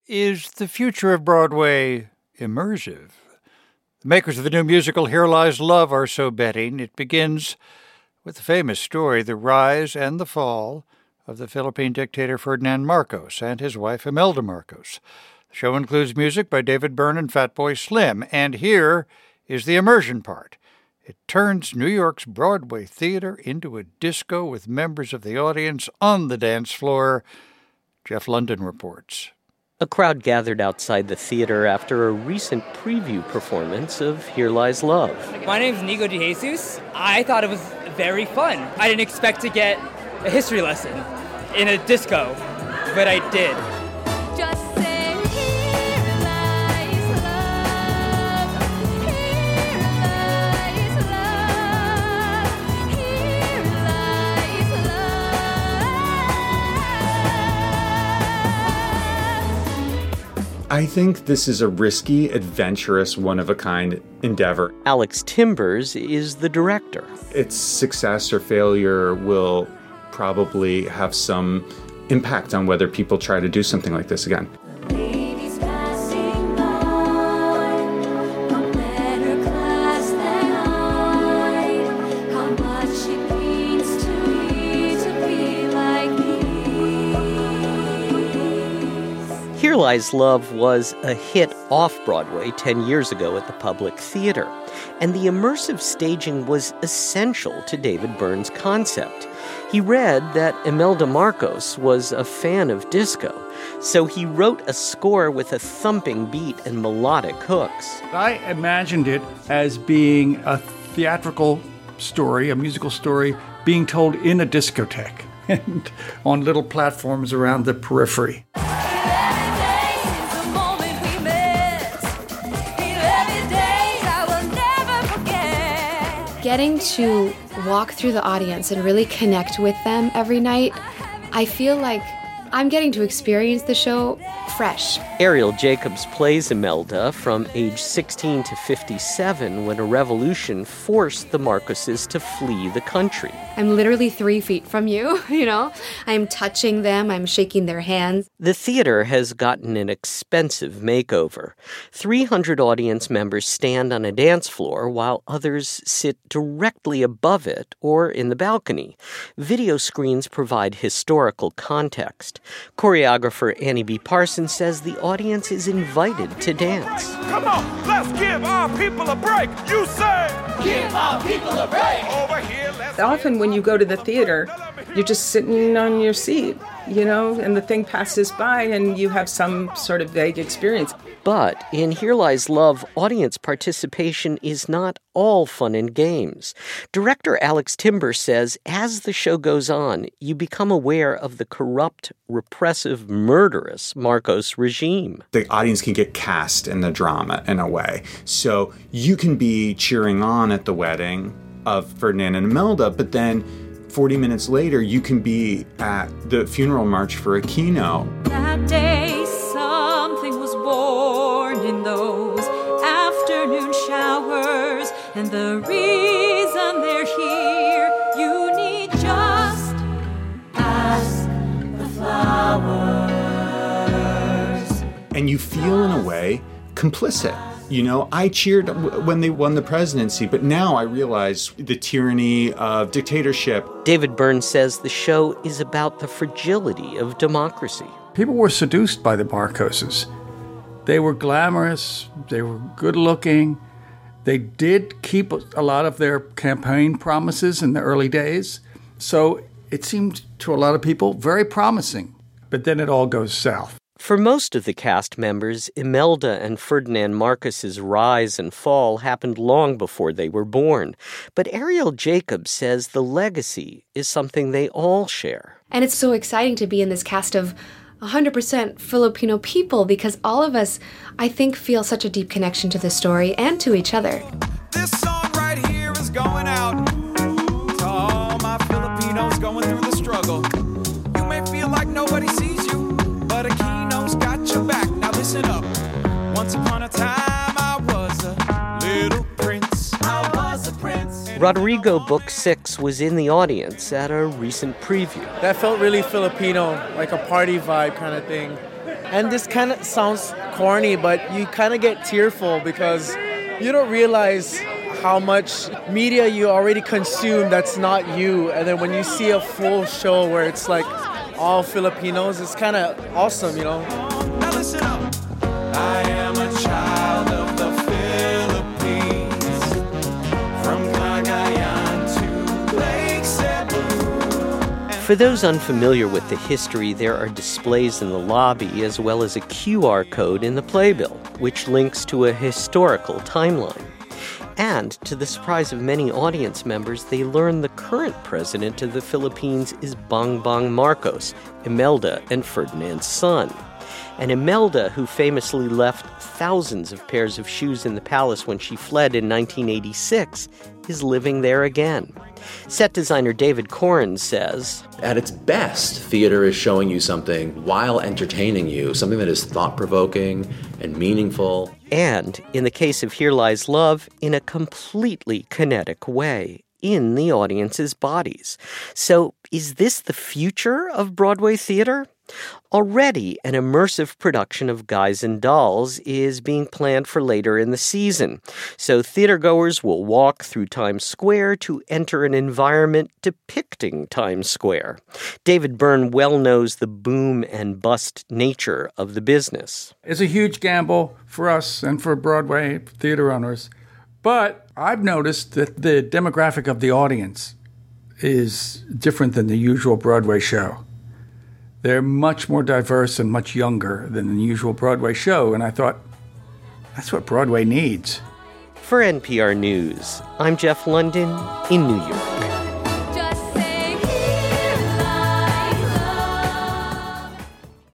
Is the future of Broadway immersive? The makers of the new musical Here Lies Love are so betting. It begins with the famous story, the rise and the fall of the Philippine dictator Ferdinand Marcos and his wife Imelda Marcos. The show includes music by David Byrne and Fatboy Slim, and here is the immersion part. It turns New York's Broadway theater into a disco with members of the audience on the dance floor. Jeff London reports. A crowd gathered outside the theater after a recent preview performance of Here Lies Love. My name's Nico De Jesus. I thought it was very fun. I didn't expect to get a history lesson in a disco, but I did. Just say, here lies love, here lies love, here lies love. I think this is a risky, adventurous, one-of-a-kind endeavor. Alex Timbers is the director. Its success or failure will probably have some impact on whether people try to do something like this again. Ladies passing by, no better class than I. How much it means to me to be like these. Here Lies Love was a hit off-Broadway 10 years ago at the Public Theater, and the immersive staging was essential to David Byrne's concept. He read that Imelda Marcos was a fan of disco, so he wrote a score with a thumping beat and melodic hooks. I imagined it as being a theatrical story, a musical story, being told in a discotheque and on little platforms around the periphery. Getting to walk through the audience and really connect with them every night, I feel like I'm getting to experience the show fresh. Ariel Jacobs plays Imelda from age 16 to 57 when a revolution forced the Marcoses to flee the country. I'm literally 3 feet from you, I'm touching them, I'm shaking their hands. The theater has gotten an expensive makeover. 300 audience members stand on a dance floor while others sit directly above it or in the balcony. Video screens provide historical context. Choreographer Annie B. Parsons says the audience is invited to dance. Come on, let's give our people a break. You say, give our people a break. Over here, let's Often when you go to the theater, you're just sitting on your seat, and the thing passes by and you have some sort of vague experience. But in Here Lies Love, audience participation is not all fun and games. Director Alex Timbers says as the show goes on, you become aware of the corrupt, repressive, murderous Marcos regime. The audience can get cast in the drama in a way. So you can be cheering on at the wedding of Ferdinand and Imelda, but then 40 minutes later, you can be at the funeral march for Aquino. That day something was born in those afternoon showers, and the reason they're here, you need just ask the flowers. And you feel, in a way, complicit. I cheered when they won the presidency, but now I realize the tyranny of dictatorship. David Byrne says the show is about the fragility of democracy. People were seduced by the Marcoses. They were glamorous, they were good-looking. They did keep a lot of their campaign promises in the early days. So it seemed to a lot of people very promising. But then it all goes south. For most of the cast members, Imelda and Ferdinand Marcos's rise and fall happened long before they were born. But Ariel Jacobs says the legacy is something they all share. And it's so exciting to be in this cast of 100% Filipino people because all of us, I think, feel such a deep connection to the story and to each other. This song right here is going out to all my Filipinos going through the struggle. You may feel like nobody sees you, but Aquino's got your back. Now listen up. Once upon a time, I was a little prince. I was a prince. Rodrigo Book 6 was in the audience at a recent preview. That felt really Filipino, like a party vibe kind of thing. And this kind of sounds corny, but you kind of get tearful because you don't realize how much media you already consume that's not you. And then when you see a full show where it's like all Filipinos, it's kind of awesome, you know? Now listen up. I am a child of the Philippines, from Cagayan to Lake Cebu. For those unfamiliar with the history, there are displays in the lobby as well as a QR code in the playbill, which links to a historical timeline. And, to the surprise of many audience members, they learn the current president of the Philippines is Bongbong Marcos, Imelda and Ferdinand's son. And Imelda, who famously left thousands of pairs of shoes in the palace when she fled in 1986, is living there again. Set designer David Corrin says, at its best, theater is showing you something while entertaining you, something that is thought-provoking and meaningful. And, in the case of Here Lies Love, in a completely kinetic way, in the audience's bodies. So, is this the future of Broadway theater? Already, an immersive production of Guys and Dolls is being planned for later in the season, so theatergoers will walk through Times Square to enter an environment depicting Times Square. David Byrne well knows the boom and bust nature of the business. It's a huge gamble for us and for Broadway theater owners, but I've noticed that the demographic of the audience is different than the usual Broadway show. They're much more diverse and much younger than the usual Broadway show, and I thought, that's what Broadway needs. For NPR News, I'm Jeff London in New York.